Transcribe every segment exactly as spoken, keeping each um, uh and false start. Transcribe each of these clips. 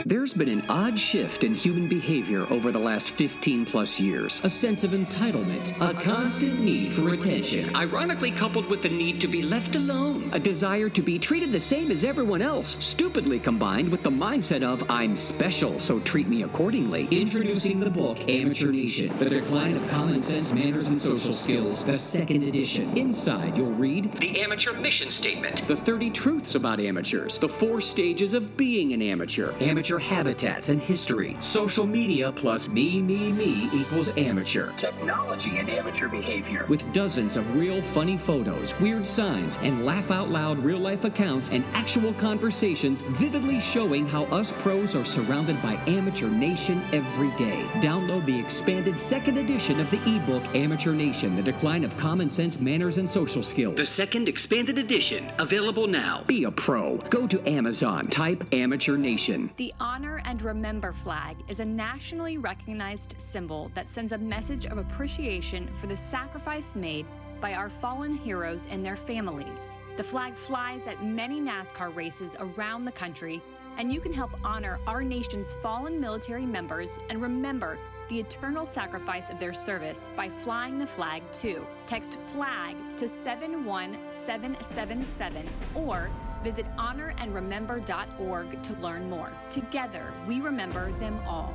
There's been an odd shift in human behavior over the last fifteen plus years. A sense of entitlement, a constant need for attention, ironically coupled with the need to be left alone. A desire to be treated the same as everyone else, stupidly combined with the mindset of, I'm special, so treat me accordingly. Introducing the book, Amateur Nation, The Decline of Common Sense, Manners, and Social Skills, the second edition. Inside, you'll read the amateur mission statement, the thirty truths about amateurs, the four stages of being an amateur, amateur habitats and history, social media plus me, me, me equals amateur, technology and amateur behavior, with dozens of real funny photos, weird signs, and laugh-out-loud real-life accounts and actual conversations vividly showing how us pros are surrounded by Amateur Nation every day. Download the expanded second edition of the ebook Amateur Nation, The Decline of Common Sense, Manners, and Social Skills. The second expanded edition, available now. Be a pro. Go to Amazon. Type Amateur Nation. The Honor and Remember flag is a nationally recognized symbol that sends a message of appreciation for the sacrifice made by our fallen heroes and their families. The flag flies at many NASCAR races around the country, and you can help honor our nation's fallen military members and remember the eternal sacrifice of their service by flying the flag too. Text FLAG to seven one seven seven seven or visit honor and remember dot org to learn more. Together, we remember them all.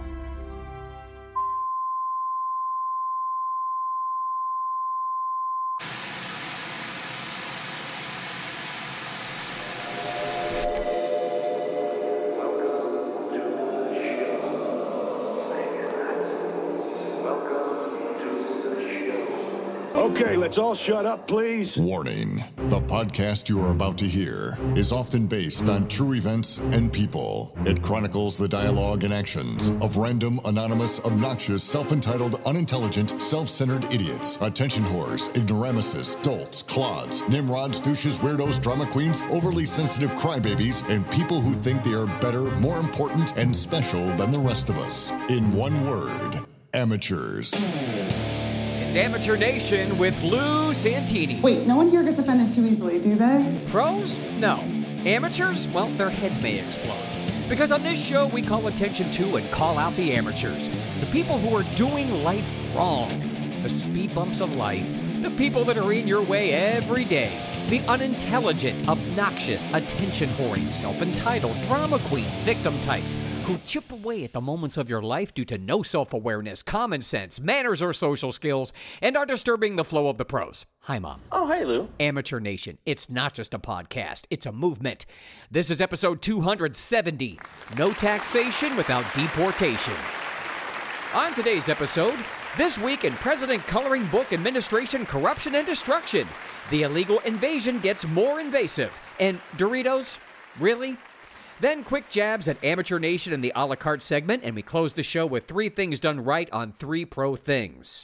Okay, let's all shut up, please. Warning. The podcast you are about to hear is often based on true events and people. It chronicles the dialogue and actions of random, anonymous, obnoxious, self-entitled, unintelligent, self-centered idiots, attention whores, ignoramuses, dolts, clods, nimrods, douches, weirdos, drama queens, overly sensitive crybabies, and people who think they are better, more important, and special than the rest of us. In one word, amateurs. It's Amateur Nation with Lou Santini. Wait, no one here gets offended too easily, do they? Pros? No. Amateurs? Well, their heads may explode. Because on this show, we call attention to and call out the amateurs. The people who are doing life wrong. The speed bumps of life. The people that are in your way every day. The unintelligent, obnoxious, attention-whoring, self-entitled, drama queen, victim types who chip away at the moments of your life due to no self-awareness, common sense, manners, or social skills, and are disturbing the flow of the pros. Hi, Mom. Oh, hey, Lou. Amateur Nation. It's not just a podcast. It's a movement. This is episode two hundred seventy. No taxation without deportation. On today's episode, this week in President Coloring Book Administration Corruption and Destruction, the illegal invasion gets more invasive. And Doritos? Really? Then quick jabs at Amateur Nation in the a la carte segment, and we close the show with three things done right on three pro things.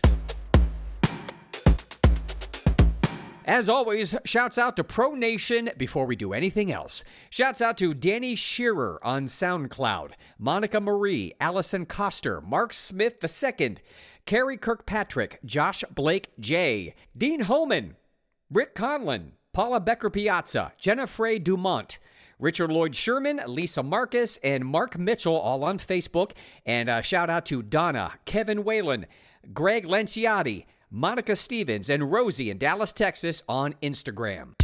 As always, shouts out to Pro Nation before we do anything else. Shouts out to Danny Shearer on SoundCloud, Monica Marie, Allison Coster, Mark Smith the Second, Carrie Kirkpatrick, Josh Blake J, Dean Homan, Rick Conlon, Paula Becker-Piazza, Jennifer Dumont, Richard Lloyd Sherman, Lisa Marcus, and Mark Mitchell, all on Facebook. And a shout out to Donna, Kevin Whalen, Greg Lanciati, Monica Stevens, and Rosie in Dallas, Texas on Instagram.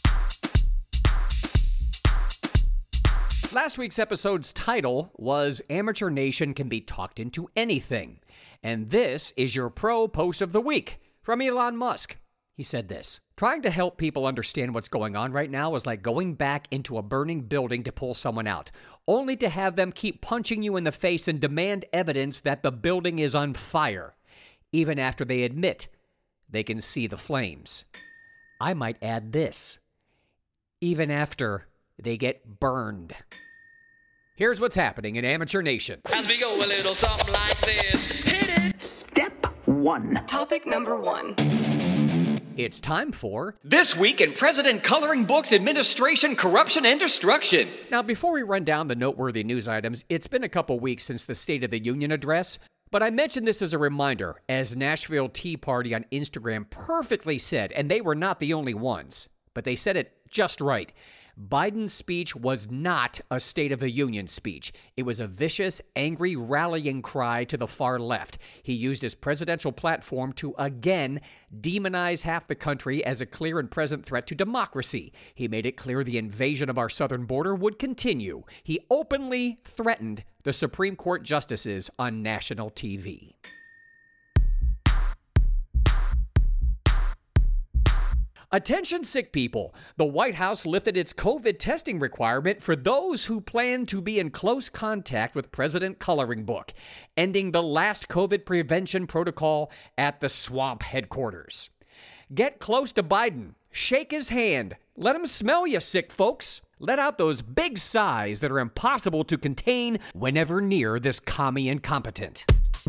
Last week's episode's title was Amateur Nation Can Be Talked Into Anything. And this is your pro post of the week from Elon Musk. He said this: trying to help people understand what's going on right now is like going back into a burning building to pull someone out, only to have them keep punching you in the face and demand evidence that the building is on fire, even after they admit they can see the flames. I might add this: even after they get burned. Here's what's happening in Amateur Nation. As we go a little something like this. Hit it! Step one. Topic number one. It's time for This Week in President Coloring Books Administration Corruption and Destruction. Now, before we run down the noteworthy news items, it's been a couple weeks since the State of the Union address, but I mentioned this as a reminder, as Nashville Tea Party on Instagram perfectly said, and they were not the only ones, but they said it just right. Biden's speech was not a State of the Union speech. It was a vicious, angry rallying cry to the far left. He used his presidential platform to again demonize half the country as a clear and present threat to democracy. He made it clear the invasion of our southern border would continue. He openly threatened the Supreme Court justices on national T V. Attention sick people. The White House lifted its COVID testing requirement for those who plan to be in close contact with President Coloring Book, ending the last COVID prevention protocol at the swamp headquarters. Get close to Biden. Shake his hand. Let him smell you, sick folks. Let out those big sighs that are impossible to contain whenever near this commie incompetent.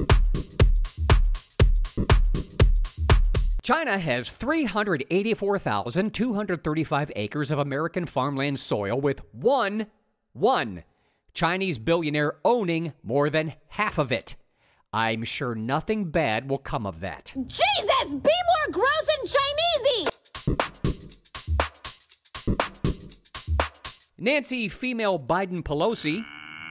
China has three hundred eighty-four thousand two hundred thirty-five acres of American farmland soil with one, one Chinese billionaire owning more than half of it. I'm sure nothing bad will come of that. Jesus, be more gross and Chinesey! Nancy female Biden Pelosi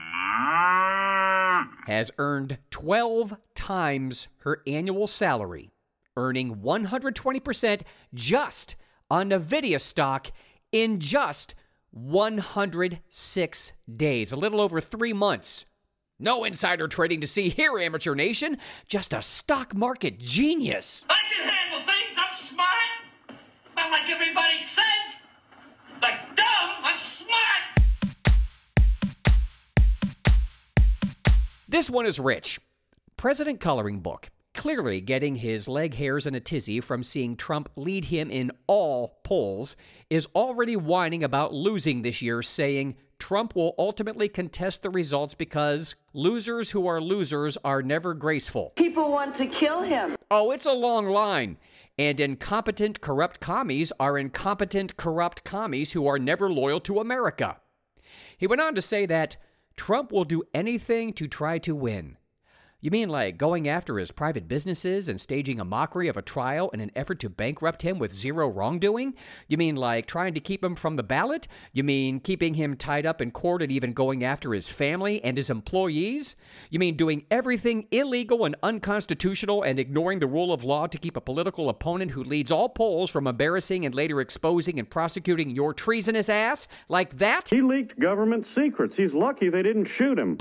has earned twelve times her annual salary, earning one hundred twenty percent just on NVIDIA stock in just one hundred six days, a little over three months. No insider trading to see here, Amateur Nation. Just a stock market genius. I can handle things. I'm smart. Not like everybody says. Like dumb, I'm smart. This one is rich. President Coloring Book, clearly getting his leg hairs in a tizzy from seeing Trump lead him in all polls, is already whining about losing this year, saying Trump will ultimately contest the results because losers who are losers are never graceful. People want to kill him. Oh, it's a long line. And incompetent, corrupt commies are incompetent, corrupt commies who are never loyal to America. He went on to say that Trump will do anything to try to win. You mean like going after his private businesses and staging a mockery of a trial in an effort to bankrupt him with zero wrongdoing? You mean like trying to keep him from the ballot? You mean keeping him tied up in court and even going after his family and his employees? You mean doing everything illegal and unconstitutional and ignoring the rule of law to keep a political opponent who leads all polls from embarrassing and later exposing and prosecuting your treasonous ass? Like that? He leaked government secrets. He's lucky they didn't shoot him.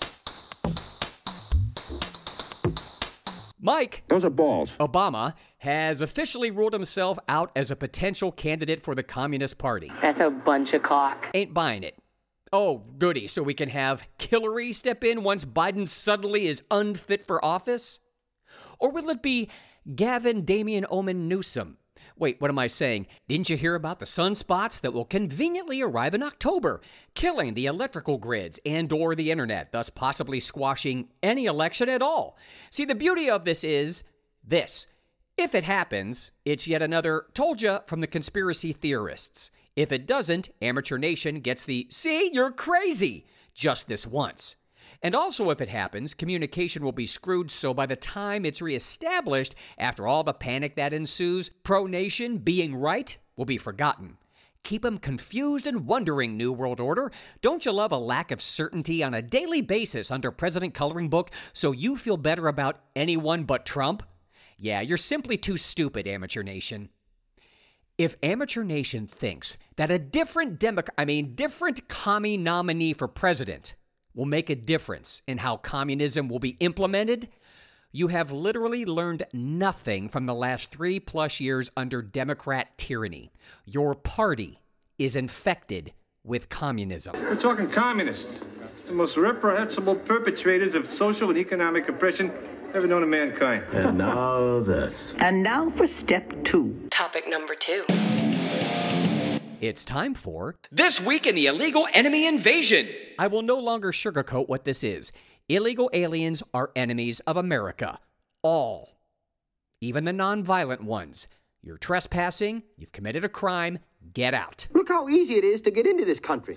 Mike, those are balls. Obama has officially ruled himself out as a potential candidate for the Communist Party. That's a bunch of cock. Ain't buying it. Oh, goody, so we can have Hillary step in once Biden suddenly is unfit for office? Or will it be Gavin Damian Omen Newsom? Wait, what am I saying? Didn't you hear about the sunspots that will conveniently arrive in October, killing the electrical grids and or the internet, thus possibly squashing any election at all? See, the beauty of this is this. If it happens, it's yet another told ya from the conspiracy theorists. If it doesn't, Amateur Nation gets the, see, you're crazy, just this once. And also, if it happens, communication will be screwed, so by the time it's reestablished, after all the panic that ensues, Pro Nation being right will be forgotten. Keep them confused and wondering, New World Order. Don't you love a lack of certainty on a daily basis under President Coloring Book so you feel better about anyone but Trump? Yeah, you're simply too stupid, Amateur Nation. If Amateur Nation thinks that a different Democrat, I mean, different commie nominee for president will make a difference in how communism will be implemented, you have literally learned nothing from the last three plus years under Democrat tyranny. Your party is infected with communism. We're talking communists, the most reprehensible perpetrators of social and economic oppression ever known to mankind. And now this. And now for step two. Topic number two. It's time for This Week in the Illegal Enemy Invasion. I will no longer sugarcoat what this is. Illegal aliens are enemies of America. All. Even the nonviolent ones. You're trespassing, you've committed a crime, get out. Look how easy it is to get into this country.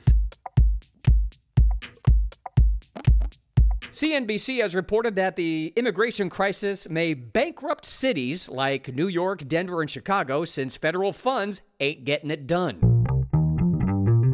C N B C has reported that the immigration crisis may bankrupt cities like New York, Denver, and Chicago since federal funds ain't getting it done.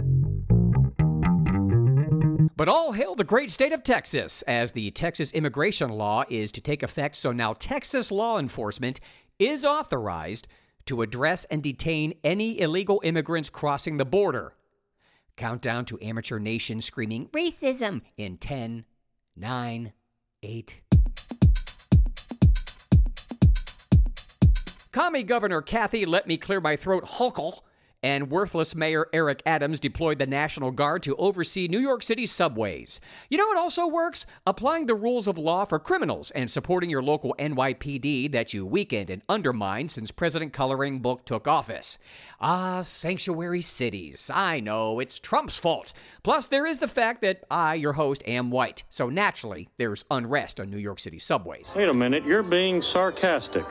But all hail the great state of Texas, as the Texas immigration law is to take effect, so now Texas law enforcement is authorized to address and detain any illegal immigrants crossing the border. Countdown to Amateur Nation screaming racism in ten, nine, eight. Commie Governor Kathy Let Me Clear My Throat Hochul and worthless Mayor Eric Adams deployed the National Guard to oversee New York City subways. You know what also works? Applying the rules of law for criminals and supporting your local N Y P D that you weakened and undermined since President Coloring Book took office. Ah, sanctuary cities. I know, it's Trump's fault. Plus, there is the fact that I, your host, am white. So naturally, there's unrest on New York City subways. Wait a minute, you're being sarcastic.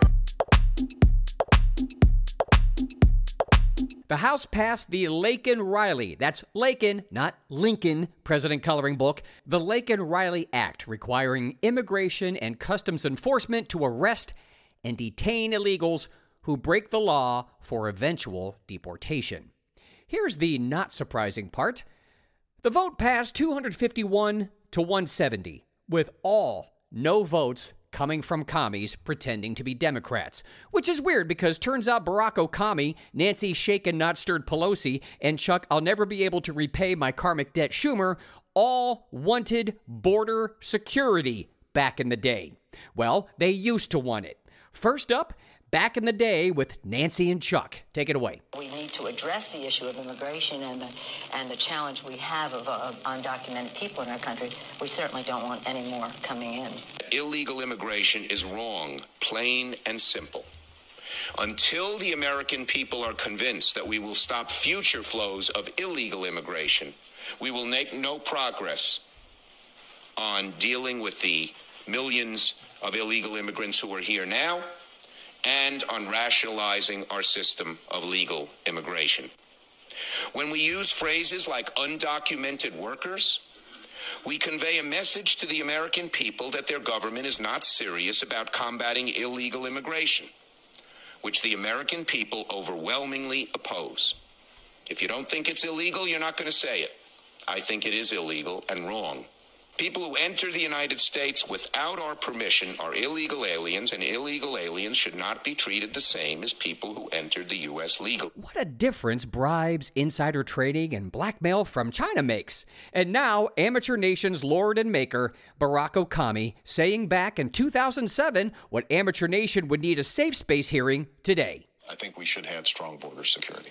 The House passed the Laken-Riley, that's Laken, not Lincoln, President Coloring Book, the Laken-Riley Act, requiring immigration and customs enforcement to arrest and detain illegals who break the law for eventual deportation. Here's the not surprising part. The vote passed two hundred fifty-one to one hundred seventy, with all no votes coming from commies pretending to be Democrats, which is weird because turns out Barack O'Commie, Nancy Shaken Not Stirred Pelosi, and Chuck I'll never be able to repay my karmic debt Schumer all wanted border security back in the day. Well, they used to want it. First up, back in the day with Nancy and Chuck. Take it away. We need to address the issue of immigration and the and the challenge we have of uh, undocumented people in our country. We certainly don't want any more coming in. Illegal immigration is wrong, plain and simple. Until the American people are convinced that we will stop future flows of illegal immigration, we will make no progress on dealing with the millions of illegal immigrants who are here now and on rationalizing our system of legal immigration. When we use phrases like undocumented workers, we convey a message to the American people that their government is not serious about combating illegal immigration, which the American people overwhelmingly oppose. If you don't think it's illegal, you're not going to say it. I think it is illegal and wrong. People who enter the United States without our permission are illegal aliens, and illegal aliens should not be treated the same as people who entered the U S legally. What a difference bribes, insider trading, and blackmail from China makes. And now, Amateur Nation's Lord and Maker, Barack O'Commie, saying back in two thousand seven what Amateur Nation would need a safe space hearing today. I think we should have strong border security.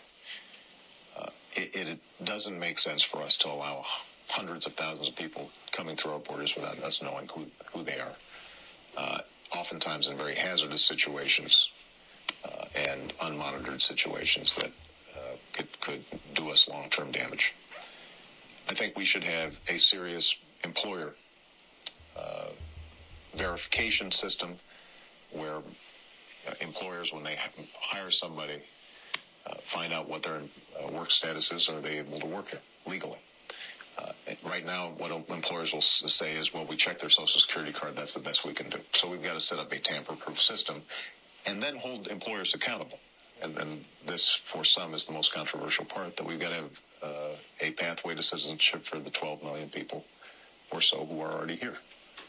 Uh, it, it doesn't make sense for us to allow hundreds of thousands of people coming through our borders without us knowing who, who they are, uh, oftentimes in very hazardous situations uh, and unmonitored situations that uh, could, could do us long-term damage. I think we should have a serious employer uh, verification system where uh, employers, when they hire somebody, uh, find out what their uh, work status is. Are they able to work here legally? Uh, right now, what employers will say is, well, we check their Social Security card. That's the best we can do. So we've got to set up a tamper-proof system and then hold employers accountable. And then this, for some, is the most controversial part, that we've got to have uh, a pathway to citizenship for the twelve million people or so who are already here.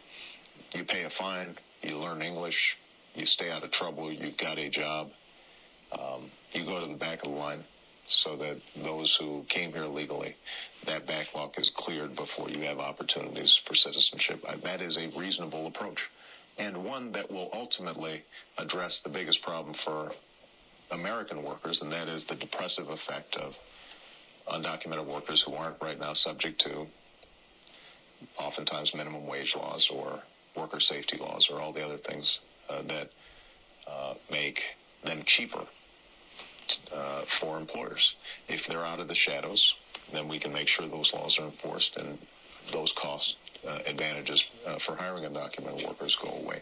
You pay a fine, you learn English, you stay out of trouble, you've got a job, um, you go to the back of the line, so that those who came here legally, that backlog is cleared before you have opportunities for citizenship. That is a reasonable approach, and one that will ultimately address the biggest problem for American workers, and that is the depressive effect of undocumented workers who aren't right now subject to oftentimes minimum wage laws or worker safety laws or all the other things uh, that uh, make them cheaper Uh, for employers. If they're out of the shadows, then we can make sure those laws are enforced and those cost uh, advantages uh, for hiring undocumented workers go away.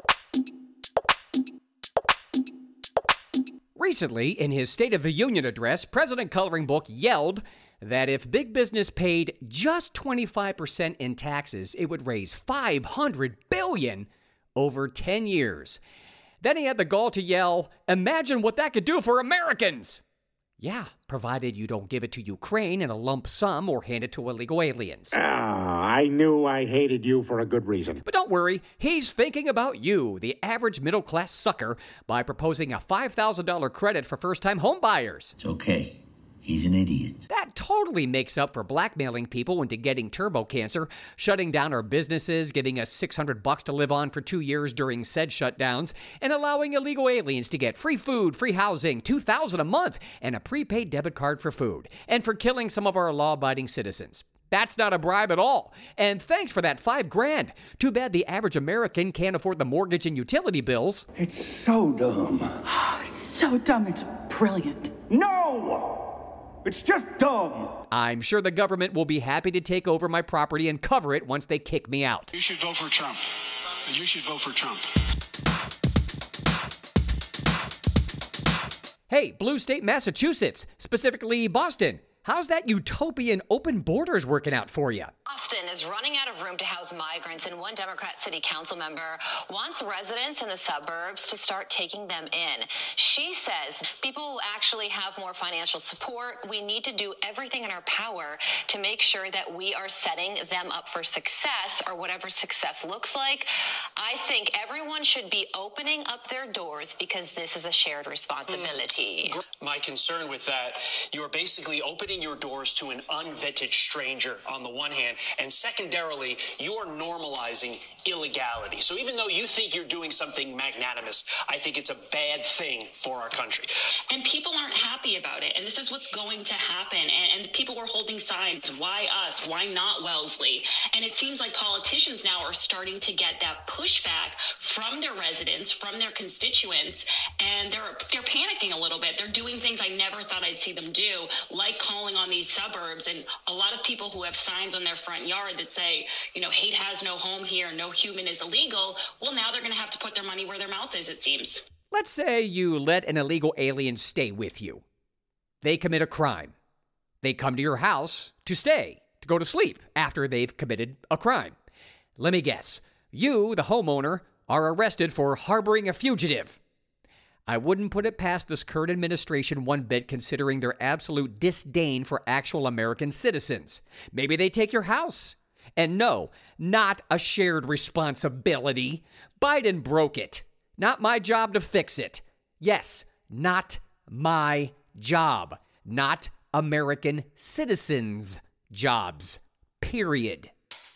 Recently, in his State of the Union address, President Coloring Book yelled that if big business paid just twenty-five percent in taxes, it would raise five hundred billion dollars over ten years. Then he had the gall to yell, imagine what that could do for Americans. Yeah, provided you don't give it to Ukraine in a lump sum or hand it to illegal aliens. Ah, I knew I hated you for a good reason. But don't worry, he's thinking about you, the average middle-class sucker, by proposing a five thousand dollars credit for first-time homebuyers. It's okay. He's an idiot. That totally makes up for blackmailing people into getting turbo cancer, shutting down our businesses, giving us six hundred bucks to live on for two years during said shutdowns, and allowing illegal aliens to get free food, free housing, two thousand dollars a month, and a prepaid debit card for food, and for killing some of our law-abiding citizens. That's not a bribe at all. And thanks for that five grand. Too bad the average American can't afford the mortgage and utility bills. It's so dumb. It's so dumb, it's brilliant. No! It's just dumb. I'm sure the government will be happy to take over my property and cover it once they kick me out. You should vote for Trump. You should vote for Trump. Hey, Blue State, Massachusetts, specifically Boston. How's that utopian open borders working out for you? Boston is running out of room to house migrants, and one Democrat city council member wants residents in the suburbs to start taking them in. She says people who actually have more financial support, we need to do everything in our power to make sure that we are setting them up for success, or whatever success looks like. I think everyone should be opening up their doors because this is a shared responsibility. My concern with that, you're basically opening your doors to an unvetted stranger on the one hand, and secondarily, you're normalizing illegality. So even though you think you're doing something magnanimous, I think it's a bad thing for our country. And people aren't happy about it, and this is what's going to happen. And, and people were holding signs, why us, why not Wellesley? And it seems like politicians now are starting to get that pushback from their residents, from their constituents, and they're they're panicking a little bit. They're doing things I never thought I'd see them do, like calling on these suburbs. And a lot of people who have signs on their front yard that say, you know, hate has no home here, no human is illegal. Well, now they're going to have to put their money where their mouth is, it seems. Let's say you let an illegal alien stay with you. They commit a crime. They come to your house to stay, to go to sleep after they've committed a crime. Let me guess. You, the homeowner, are arrested for harboring a fugitive. I wouldn't put it past this current administration one bit, considering their absolute disdain for actual American citizens. Maybe they take your house. And no, not a shared responsibility. Biden broke it. Not my job to fix it. Yes, not my job. Not American citizens' jobs. Period.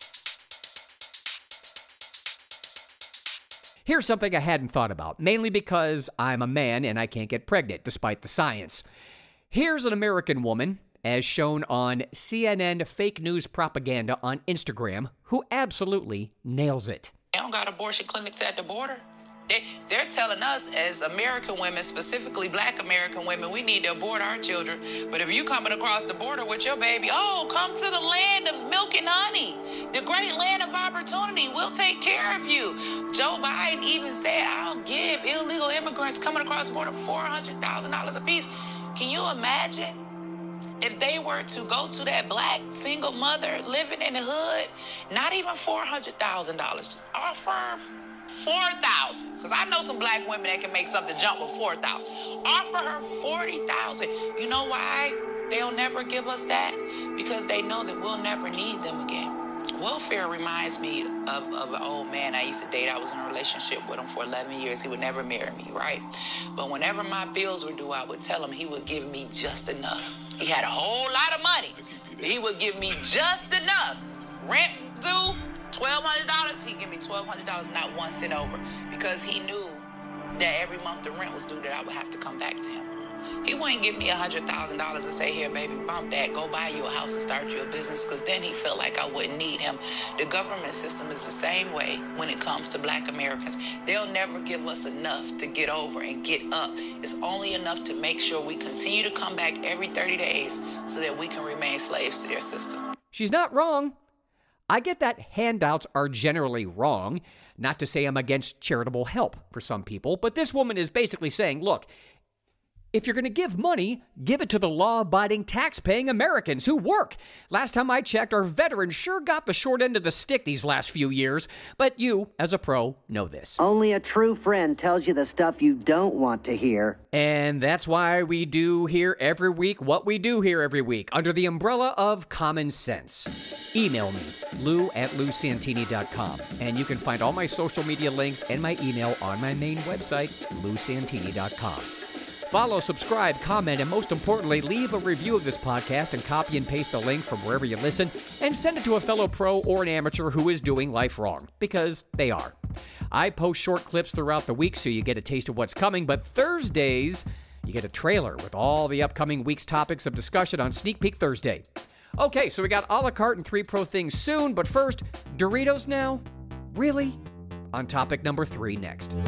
Here's something I hadn't thought about, mainly because I'm a man and I can't get pregnant, despite the science. Here's an American woman, as shown on C N N fake news propaganda on Instagram, who absolutely nails it. They don't got abortion clinics at the border. They, they're telling us as American women, specifically black American women, we need to abort our children. But if you coming across the border with your baby, oh, come to the land of milk and honey, the great land of opportunity. We'll take care of you. Joe Biden even said, I'll give illegal immigrants coming across the border four hundred thousand dollars a piece. Can you imagine if they were to go to that black single mother living in the hood, not even four hundred thousand dollars, offer four thousand dollars, because I know some black women that can make something jump with four thousand dollars. Offer her forty thousand dollars. You know why they'll never give us that? Because they know that we'll never need them again. Welfare reminds me of, of an old man I used to date. I was in a relationship with him for eleven years. He would never marry me, right? But whenever my bills were due, I would tell him he would give me just enough. He had a whole lot of money. He would give me just enough. Rent due, twelve hundred dollars, he'd give me twelve hundred dollars, not one cent over, because he knew that every month the rent was due, that I would have to come back to him. He wouldn't give me one hundred thousand dollars and say, here, baby, bump that, go buy you a house and start you a business, because then he felt like I wouldn't need him. The government system is the same way when it comes to black Americans. They'll never give us enough to get over and get up. It's only enough to make sure we continue to come back every thirty days so that we can remain slaves to their system. She's not wrong. I get that handouts are generally wrong, not to say I'm against charitable help for some people, but this woman is basically saying, look, If you're going to give money, give it to the law-abiding, tax-paying Americans who work. Last time I checked, our veterans sure got the short end of the stick these last few years. But you, as a pro, know this. Only a true friend tells you the stuff you don't want to hear. And that's why we do here every week what we do here every week, under the umbrella of common sense. Email me, lou at lou santini dot com. And you can find all my social media links and my email on my main website, lou santini dot com. Follow, subscribe, comment, and most importantly, leave a review of this podcast and copy and paste the link from wherever you listen and send it to a fellow pro or an amateur who is doing life wrong, because they are. I post short clips throughout the week so you get a taste of what's coming, but Thursdays, you get a trailer with all the upcoming week's topics of discussion on Sneak Peek Thursday. Okay, so we got a la carte and three pro things soon, but first, Doritos now? Really? On topic number three next.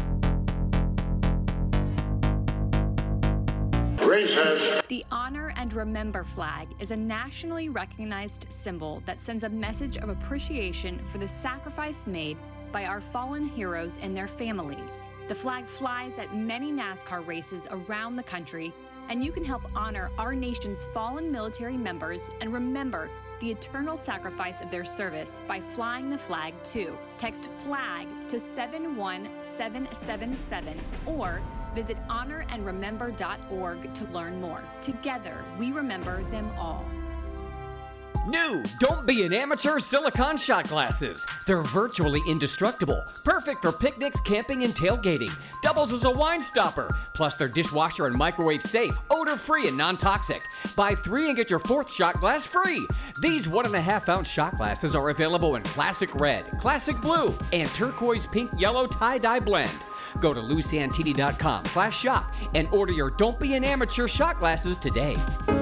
The Honor and Remember flag is a nationally recognized symbol that sends a message of appreciation for the sacrifice made by our fallen heroes and their families. The flag flies at many NASCAR races around the country, and you can help honor our nation's fallen military members and remember the eternal sacrifice of their service by flying the flag too. Text FLAG to seven one seven seven seven or visit honor and remember dot org to learn more. Together, we remember them all. New Don't Be an Amateur silicone shot glasses. They're virtually indestructible, perfect for picnics, camping, and tailgating. Doubles as a wine stopper. Plus, they're dishwasher and microwave safe, odor-free and non-toxic. Buy three and get your fourth shot glass free. These one and a half ounce shot glasses are available in classic red, classic blue, and turquoise pink yellow tie-dye blend. Go to lou santini dot com slash shop and order your Don't Be an Amateur shot glasses today.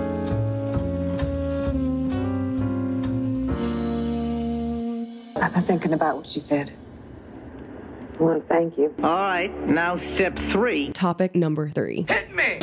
I've been thinking about what you said. I want to thank you. All right, now step three. Topic number three. Hit me!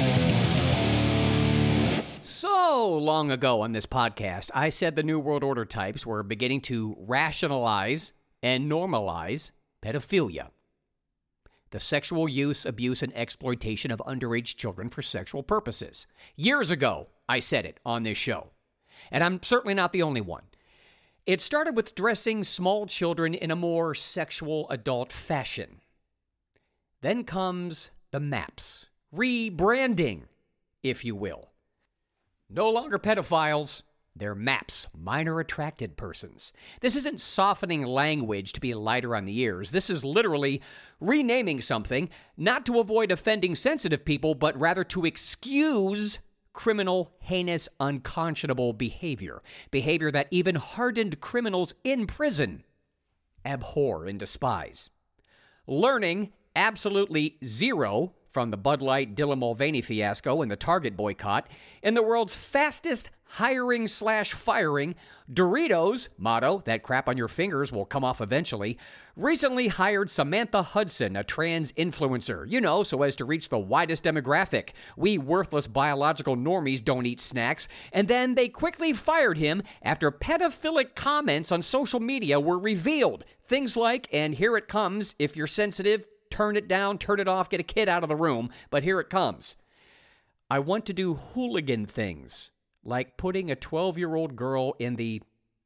So long ago on this podcast, I said the New World Order types were beginning to rationalize and normalize pedophilia. The sexual use, abuse, and exploitation of underage children for sexual purposes. Years ago, I said it on this show. And I'm certainly not the only one. It started with dressing small children in a more sexual adult fashion. Then comes the MAPS, rebranding, if you will. No longer pedophiles, they're MAPS, minor attracted persons. This isn't softening language to be lighter on the ears. This is literally renaming something, not to avoid offending sensitive people, but rather to excuse criminal, heinous, unconscionable behavior. Behavior that even hardened criminals in prison abhor and despise. Learning absolutely zero from the Bud Light Dylan Mulvaney fiasco and the Target boycott, in the world's fastest hiring slash firing, Doritos, motto, that crap on your fingers will come off eventually, recently hired Samantha Hudson, a trans influencer, you know, so as to reach the widest demographic. We worthless biological normies don't eat snacks. And then they quickly fired him after pedophilic comments on social media were revealed. Things like, and here it comes, if you're sensitive, turn it down, turn it off, get a kid out of the room, but here it comes. I want to do hooligan things, like putting a twelve-year-old girl in the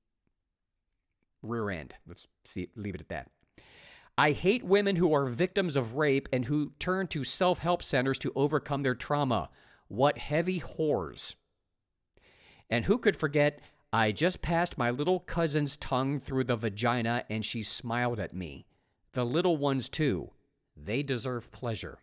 rear end. Let's see, leave it at that. I hate women who are victims of rape and who turn to self-help centers to overcome their trauma. What heavy whores. And who could forget, I just passed my little cousin's tongue through the vagina and she smiled at me. The little ones, too. They deserve pleasure.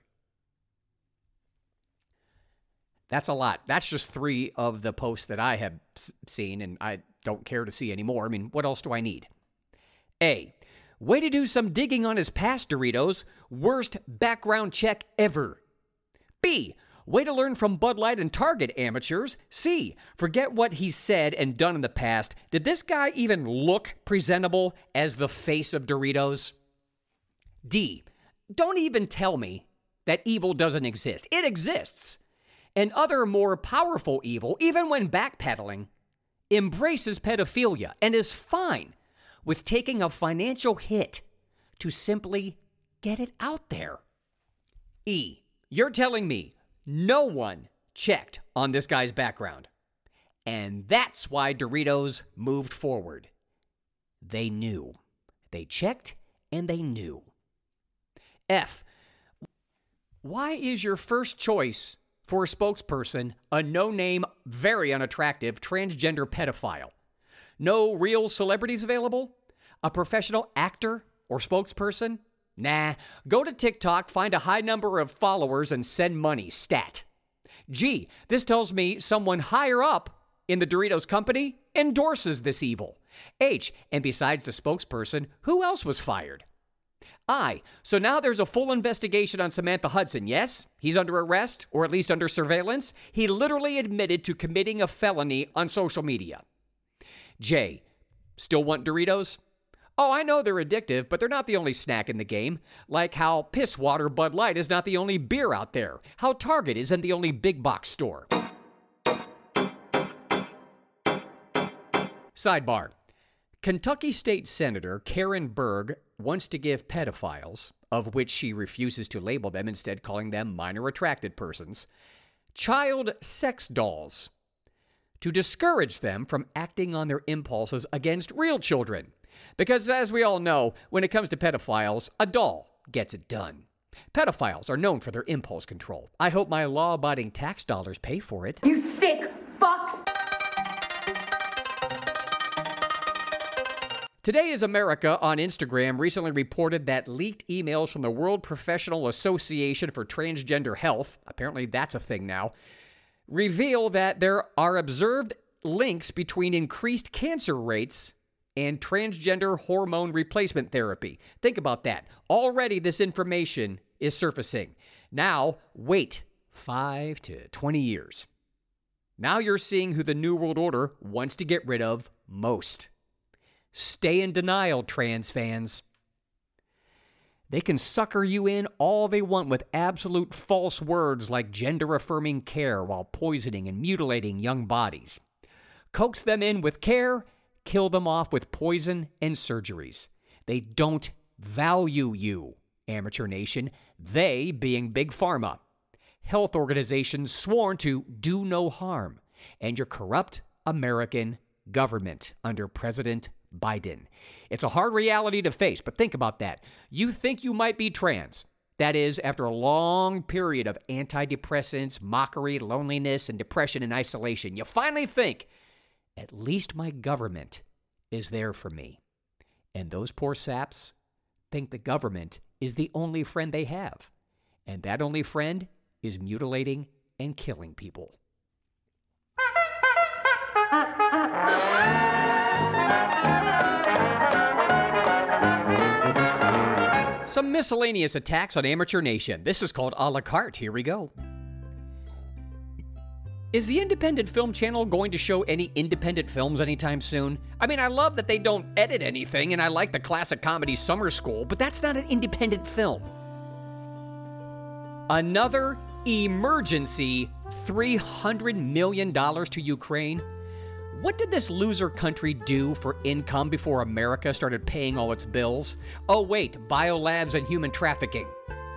That's a lot. That's just three of the posts that I have seen, and I don't care to see anymore. I mean, what else do I need? A, way to do some digging on his past, Doritos. Worst background check ever. B, way to learn from Bud Light and Target, amateurs. C, forget what he said and done in the past. Did this guy even look presentable as the face of Doritos? D, don't even tell me that evil doesn't exist. It exists. And other more powerful evil, even when backpedaling, embraces pedophilia and is fine with taking a financial hit to simply get it out there. E, you're telling me No one checked on this guy's background. And that's why Doritos moved forward. They knew. They checked and they knew. F. Why is your first choice for a spokesperson a no-name, very unattractive transgender pedophile? No real celebrities available? A professional actor or spokesperson? Nah, go to TikTok, find a high number of followers, and send money. Stat. G, this tells me someone higher up in the Doritos company endorses this evil. H, and besides the spokesperson, who else was fired? I, so now there's a full investigation on Samantha Hudson, yes? He's under arrest, or at least under surveillance. He literally admitted to committing a felony on social media. J, still want Doritos? Oh, I know they're addictive, but they're not the only snack in the game. Like how Piss Water Bud Light is not the only beer out there. How Target isn't the only big box store. Sidebar. Kentucky State Senator Karen Berg wants to give pedophiles, of which she refuses to label them, instead calling them minor attracted persons, child sex dolls to discourage them from acting on their impulses against real children. Because, as we all know, when it comes to pedophiles, a doll gets it done. Pedophiles are known for their impulse control. I hope my law-abiding tax dollars pay for it. You sick fucks! Today is America on Instagram recently reported that leaked emails from the World Professional Association for Transgender Health, apparently that's a thing now, reveal that there are observed links between increased cancer rates and transgender hormone replacement therapy. Think about that. Already this information is surfacing. Now, wait five to twenty years. Now you're seeing who the New World Order wants to get rid of most. Stay in denial, trans fans. They can sucker you in all they want with absolute false words like gender-affirming care while poisoning and mutilating young bodies. Coax them in with care, kill them off with poison and surgeries. They don't value you, amateur nation, they being Big Pharma. Health organizations sworn to do no harm, and your corrupt American government under President Biden. It's a hard reality to face, but think about that. You think you might be trans. That is, after a long period of antidepressants, mockery, loneliness, and depression and isolation, you finally think, at least my government is there for me. And those poor saps think the government is the only friend they have. And that only friend is mutilating and killing people. Some miscellaneous attacks on Amateur Nation. This is called a la carte. Here we go. Is the Independent Film Channel going to show any independent films anytime soon? I mean, I love that they don't edit anything, and I like the classic comedy Summer School, but that's not an independent film. Another emergency three hundred million dollars to Ukraine? What did this loser country do for income before America started paying all its bills? Oh wait, biolabs and human trafficking.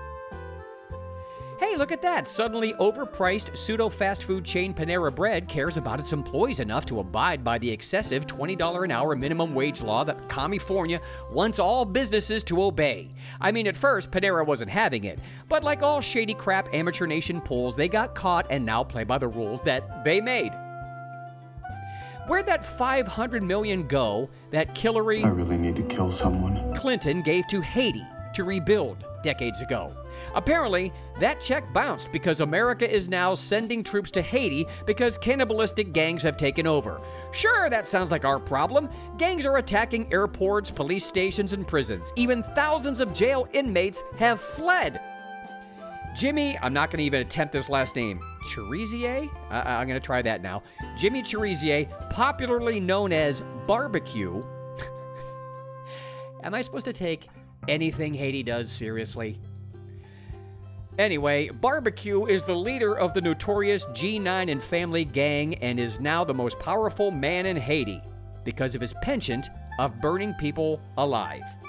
Hey, look at that. Suddenly overpriced pseudo-fast food chain Panera Bread cares about its employees enough to abide by the excessive twenty dollars an hour minimum wage law that California wants all businesses to obey. I mean, at first, Panera wasn't having it, but like all shady crap Amateur Nation pulls, they got caught and now play by the rules that they made. Where'd that five hundred million dollars go that Hillary I really need to kill someone. Clinton gave to Haiti to rebuild decades ago? Apparently, that check bounced because America is now sending troops to Haiti because cannibalistic gangs have taken over. Sure, that sounds like our problem. Gangs are attacking airports, police stations, and prisons. Even thousands of jail inmates have fled. Jimmy, I'm not going to even attempt this last name, Cherizier? Uh, I'm going to try that now. Jimmy Cherizier, popularly known as Barbecue. Am I supposed to take anything Haiti does seriously? Anyway, Barbecue is the leader of the notorious G nine and Family gang and is now the most powerful man in Haiti because of his penchant of burning people alive. But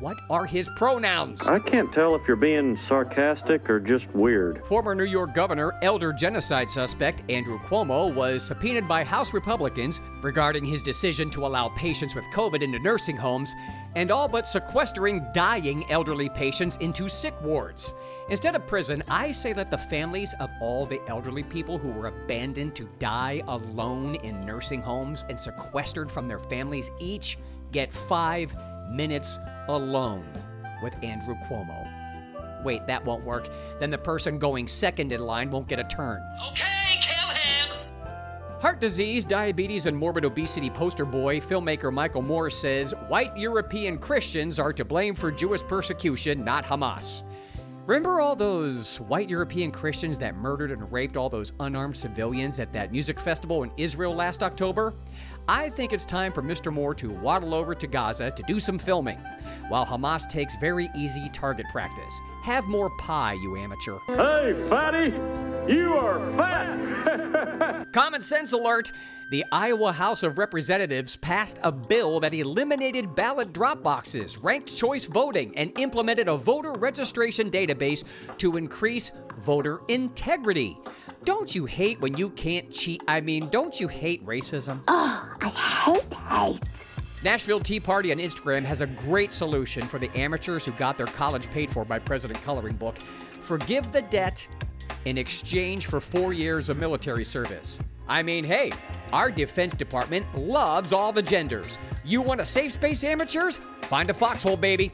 What are his pronouns? I can't tell if you're being sarcastic or just weird. Former New York governor, elder genocide suspect Andrew Cuomo was subpoenaed by House Republicans regarding his decision to allow patients with COVID into nursing homes and all but sequestering dying elderly patients into sick wards. Instead of prison, I say let the families of all the elderly people who were abandoned to die alone in nursing homes and sequestered from their families each get five minutes alone with Andrew Cuomo. Wait, that won't work. Then the person going second in line won't get a turn. Okay, kill him! Heart disease, diabetes, and morbid obesity poster boy, filmmaker Michael Moore says white European Christians are to blame for Jewish persecution, not Hamas. Remember all those white European Christians that murdered and raped all those unarmed civilians at that music festival in Israel last October? I think it's time for Mister Moore to waddle over to Gaza to do some filming, while Hamas takes very easy target practice. Have more pie, you amateur. Hey, fatty! You are fat! Common sense alert! The Iowa House of Representatives passed a bill that eliminated ballot drop boxes, ranked choice voting, and implemented a voter registration database to increase voter integrity. Don't you hate when you can't cheat? I mean, don't you hate racism? Oh, I hate hate. Nashville Tea Party on Instagram has a great solution for the amateurs who got their college paid for by President Coloring Book. Forgive the debt in exchange for four years of military service. I mean, hey, our Defense Department loves all the genders. You want a safe space, amateurs? Find a foxhole, baby.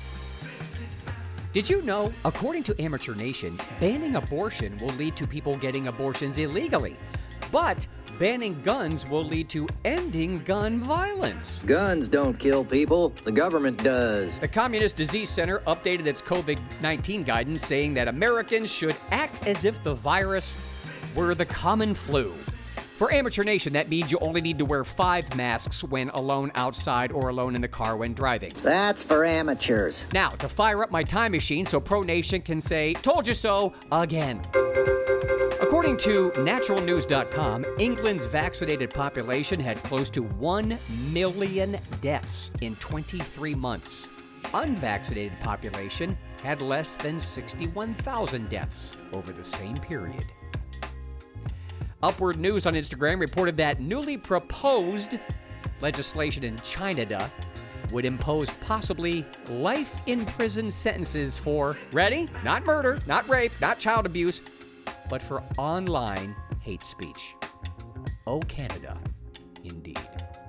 Did you know, according to Amateur Nation, banning abortion will lead to people getting abortions illegally, but banning guns will lead to ending gun violence? Guns don't kill people, the government does. The Communist Disease Center updated its covid nineteen guidance saying that Americans should act as if the virus were the common flu. For Amateur Nation, that means you only need to wear five masks when alone outside or alone in the car when driving. That's for amateurs. Now, to fire up my time machine so Pro Nation can say, told you so, again. According to natural news dot com, England's vaccinated population had close to one million deaths in twenty-three months. Unvaccinated population had less than sixty-one thousand deaths over the same period. Upward News on Instagram reported that newly proposed legislation in China would impose possibly life in prison sentences for, ready? Not murder, not rape, not child abuse, but for online hate speech. Oh, Canada, indeed.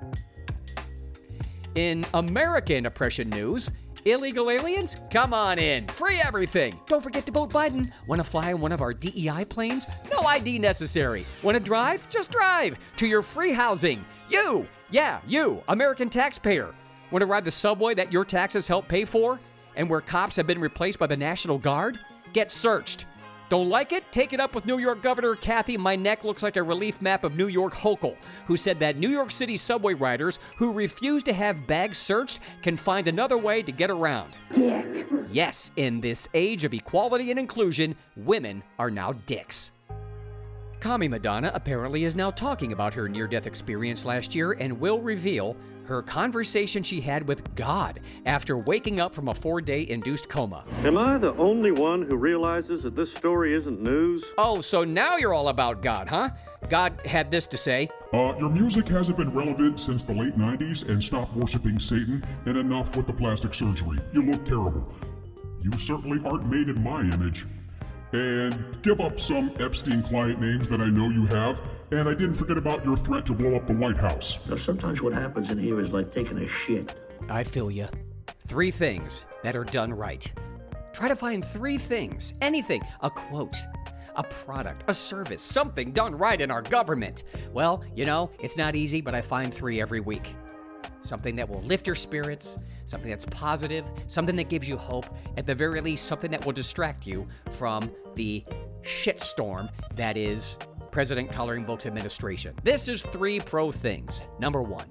In American oppression news, illegal aliens? Come on in. Free everything. Don't forget to vote Biden. Want to fly in one of our D E I planes? No I D necessary. Want to drive? Just drive to your free housing. You, yeah, you, American taxpayer. Want to ride the subway that your taxes help pay for and where cops have been replaced by the National Guard? Get searched. Don't like it? Take it up with New York Governor Kathy My Neck Looks Like a Relief Map of New York Hochul, who said that New York City subway riders who refuse to have bags searched can find another way to get around. Dick. Yes, in this age of equality and inclusion, women are now dicks. Kami Madonna apparently is now talking about her near-death experience last year and will reveal her conversation she had with God after waking up from a four-day induced coma. Am I the only one who realizes that this story isn't news? Oh, so now you're all about God, huh? God had this to say. Uh, your music hasn't been relevant since the late nineties, and stop worshiping Satan, and enough with the plastic surgery. You look terrible. You certainly aren't made in my image. And give up some Epstein client names that I know you have. And I didn't forget about your threat to blow up the White House. Now, sometimes what happens in here is like taking a shit. I feel ya. Three things that are done right. Try to find three things, anything, a quote, a product, a service, something done right in our government. Well, you know, it's not easy, but I find three every week. Something that will lift your spirits, something that's positive, something that gives you hope, at the very least, something that will distract you from the shitstorm that is President Coloring Book's administration. This is three pro things. Number one.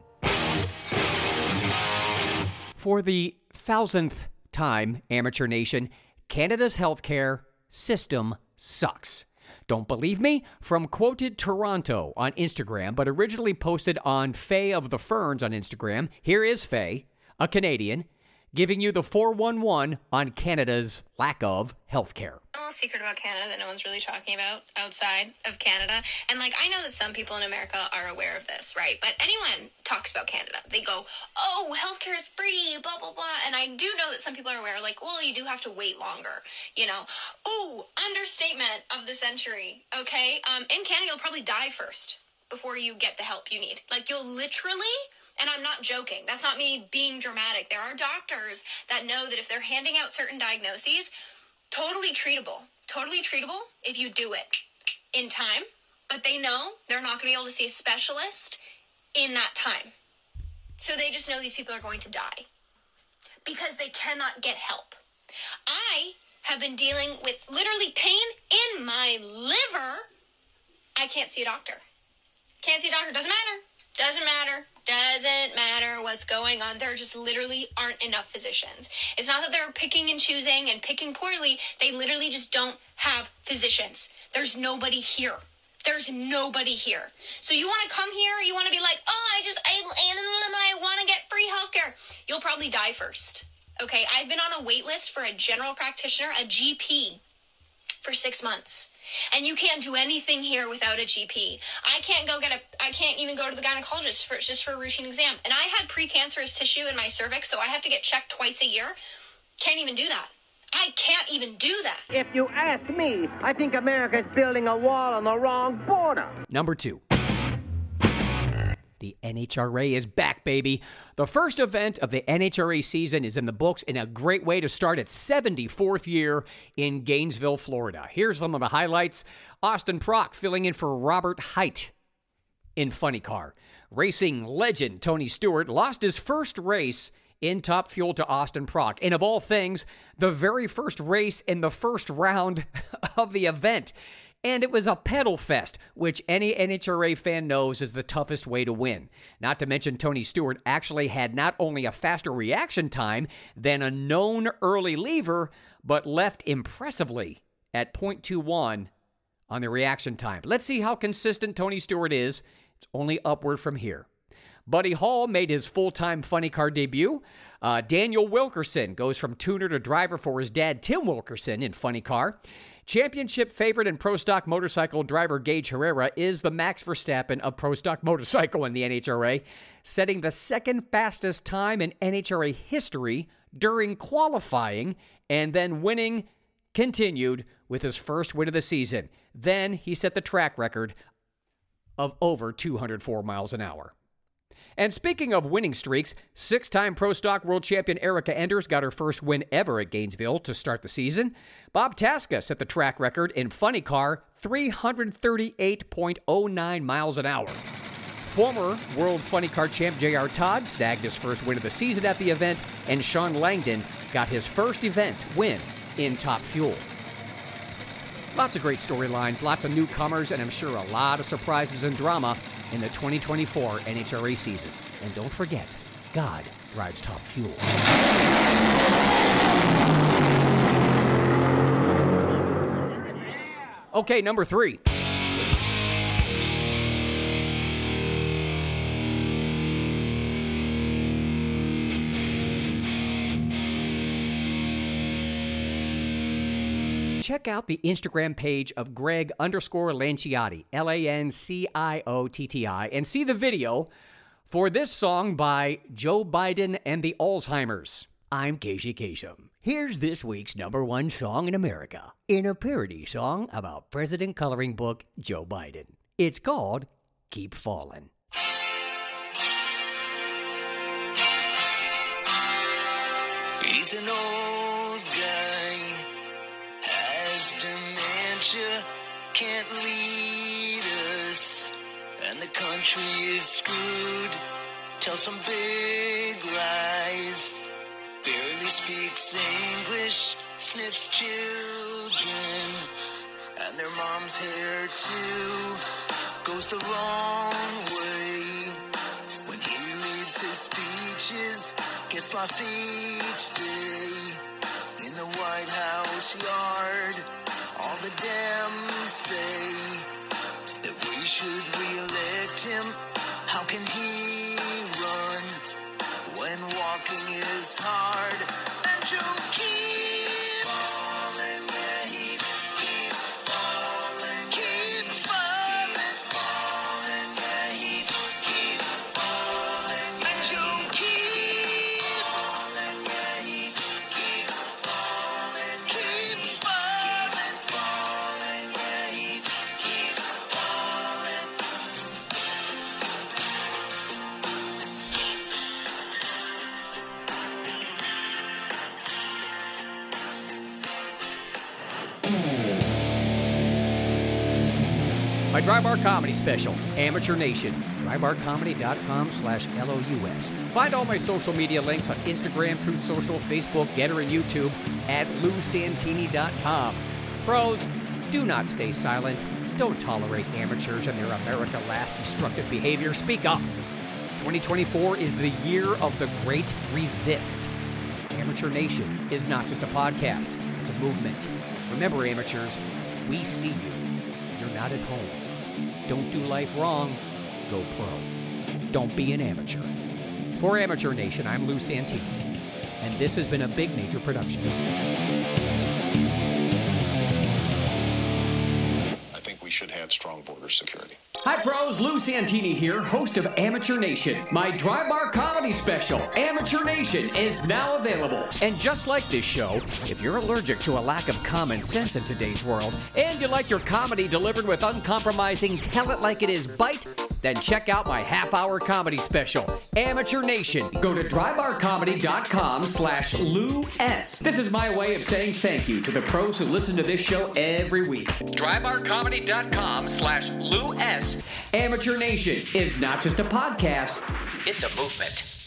For the thousandth time, Amateur Nation, Canada's healthcare system sucks. Don't believe me? From Quoted Toronto on Instagram, but originally posted on Faye of the Ferns on Instagram, here is Faye, a Canadian. giving you the four one one on Canada's lack of health care. A little secret about Canada that no one's really talking about outside of Canada. And, like, I know that some people in America are aware of this, right? But anyone talks about Canada, they go, oh, healthcare is free, blah, blah, blah. And I do know that some people are aware, like, well, you do have to wait longer, you know? Ooh, understatement of the century, okay? Um, in Canada, you'll probably die first before you get the help you need. Like, you'll literally... And I'm not joking. That's not me being dramatic. There are doctors that know that if they're handing out certain diagnoses, totally treatable. Totally treatable if you do it in time. But they know they're not going to be able to see a specialist in that time. So they just know these people are going to die because they cannot get help. I have been dealing with literally pain in my liver. I can't see a doctor. Can't see a doctor. Doesn't matter. Doesn't matter. Doesn't matter what's going on. There just literally aren't enough physicians. It's not that they're picking and choosing and picking poorly. They literally just don't have physicians. There's nobody here. There's nobody here. So you want to come here? You want to be like, oh, I just, I, I want to get free healthcare. You'll probably die first. Okay, I've been on a wait list for a general practitioner, a G P, for six months. And you can't do anything here without a G P. I can't go get a, I can't even go to the gynecologist for just for a routine exam. And I had precancerous tissue in my cervix, so I have to get checked twice a year. Can't even do that. I can't even do that. If you ask me, I think America's building a wall on the wrong border. Number two. The N H R A is back, baby. The first event of the N H R A season is in the books in a great way to start its seventy-fourth year in Gainesville, Florida. Here's some of the highlights. Austin Prock filling in for Robert Hight in Funny Car. Racing legend Tony Stewart lost his first race in Top Fuel to Austin Prock. And of all things, the very first race in the first round of the event. And it was a pedal fest, which any N H R A fan knows is the toughest way to win. Not to mention Tony Stewart actually had not only a faster reaction time than a known early lever, but left impressively at point two one on the reaction time. Let's see how consistent Tony Stewart is. It's only upward from here. Buddy Hall made his full-time Funny Car debut. Uh, Daniel Wilkerson goes from tuner to driver for his dad, Tim Wilkerson, in Funny Car. Championship favorite and Pro Stock Motorcycle driver Gage Herrera is the Max Verstappen of Pro Stock Motorcycle in the N H R A, setting the second fastest time in N H R A history during qualifying, and then winning continued with his first win of the season. Then he set the track record of over two hundred four miles an hour. And speaking of winning streaks, six-time Pro Stock World Champion Erica Enders got her first win ever at Gainesville to start the season. Bob Tasca set the track record in Funny Car, three hundred thirty-eight point oh nine miles an hour. Former World Funny Car champ J R Todd snagged his first win of the season at the event, and Sean Langdon got his first event win in Top Fuel. Lots of great storylines, lots of newcomers, and I'm sure a lot of surprises and drama in the twenty twenty-four N H R A season. And don't forget, God drives Top Fuel. Okay, number three. Check out the Instagram page of Greg underscore Lanciotti, L A N C I O T T I, and see the video for this song by Joe Biden and the Alzheimer's. I'm Casey Kasem. Here's this week's number one song in America, in a parody song about President coloring book Joe Biden. It's called Keep Falling. He's an old guy, has dementia, can't lead us, and the country is screwed. Tell some big lies, barely speaks English, sniffs children, and their mom's hair too goes the wrong way. When he reads his speeches, gets lost each day. In the White House yard, all the Dems say that we should re-elect him. How can he run when walking is is hard, and you keep falling, keep, keep falling, keep falling, falling, keep, keep falling, and you keep falling, keep, keep falling, keep falling, falling, keep, keep falling. My Dry Bar Comedy Special, Amateur Nation, drybarcomedy.com slash L O U S. Find all my social media links on Instagram, Truth Social, Facebook, Getter, and YouTube at lou santini dot com. Pros, do not stay silent. Don't tolerate amateurs and their America Last destructive behavior. Speak up. twenty twenty-four is the year of the Great Resist. Amateur Nation is not just a podcast, it's a movement. Remember, amateurs, we see you. You're not at home. Don't do life wrong. Go pro. Don't be an amateur. For Amateur Nation, I'm Lou Santini, and this has been a Big Major production. I think we should have strong border security. Hi pros, Lou Santini here, host of Amateur Nation. My Dry Bar Comedy Special, Amateur Nation, is now available. And just like this show, if you're allergic to a lack of common sense in today's world, and you like your comedy delivered with uncompromising tell-it-like-it-is bite, then check out my half-hour comedy special, Amateur Nation. Go to drybarcomedy.com slash Lou S. This is my way of saying thank you to the pros who listen to this show every week. drybarcomedy.com slash Lou S. Amateur Nation is not just a podcast, it's a movement.